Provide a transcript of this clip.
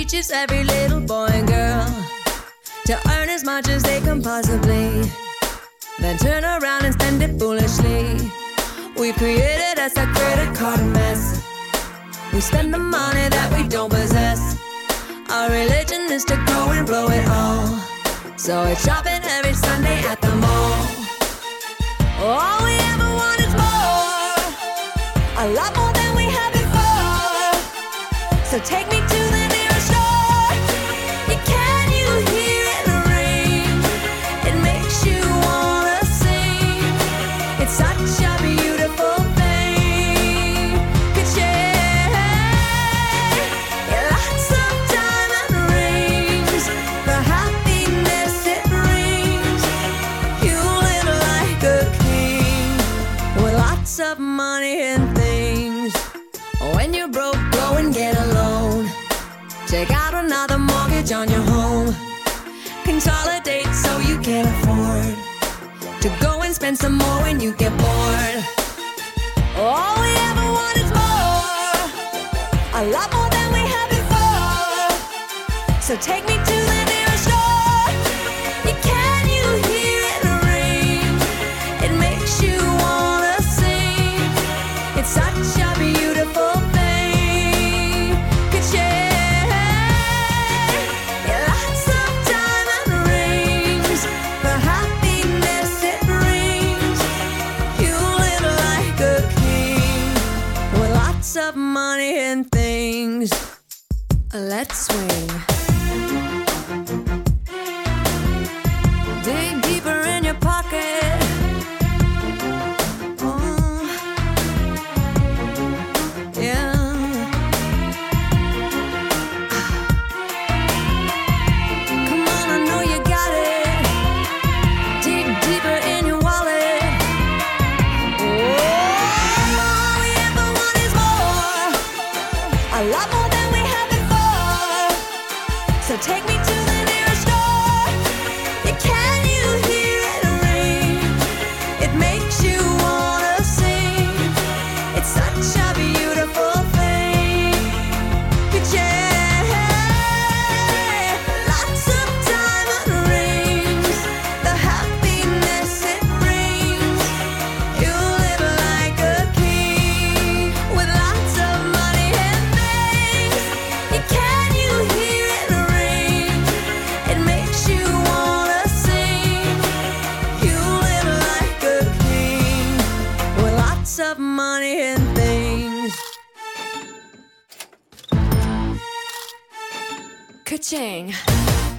teaches every little boy and girl to earn as much as they can possibly, then turn around and spend it foolishly. We've created us a credit card mess. We spend the money that we don't possess. Our religion is to go and blow it all, so it's shopping every Sunday at the mall. All we ever want is more, a lot more than we had before. So take me to the nearest store. Can you hear it ring? It makes you wanna sing. It's such a beautiful thing. Ka-ching! Lots of diamond rings, the happiness it brings. You live like a king with lots of money and things. When you're broke, go and get a loan. Take out another mortgage on your home. Consolidate so you can afford to go and spend some more when you get bored. All we ever want is more, a lot more than we had before. So take me to the nearest store. Can you hear it ring? It makes you wanna sing. It's such a beautiful thing. Ka-ching! Lots of diamond rings, the happiness it brings. You live like a king with lots of money and things. Let's swing. Dig deeper in your pocket. Oh, yeah. Come on, I know you got it. Dig deeper in your wallet. Oh, all we ever want is more, a lot more than we had before. So take me to the nearest store. Can you hear it ring? It makes you wanna sing. It's such a beautiful thing. Ka-ching! Lots of diamond rings, the happiness it brings. You live like a king with lots of money and things. Can you hear it ring? It makes you wanna sing. You live like a king with lots of money and things. Ka-ching!